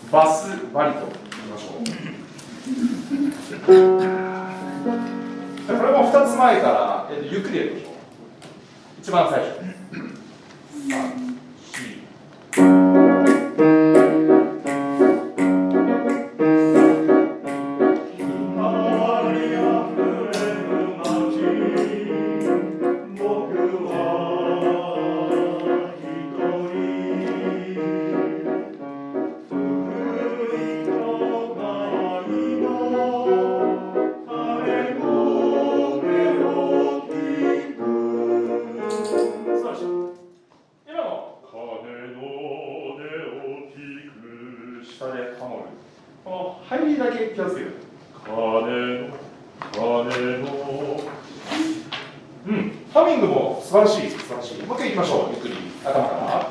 バスバリといきましょう。これも2つ前から、ゆっくりやりましょう。一番最初。入りだけ気をつける。ハミングも素晴らしい、素晴らしい。もう一回いきましょう、ゆっくり。頭から。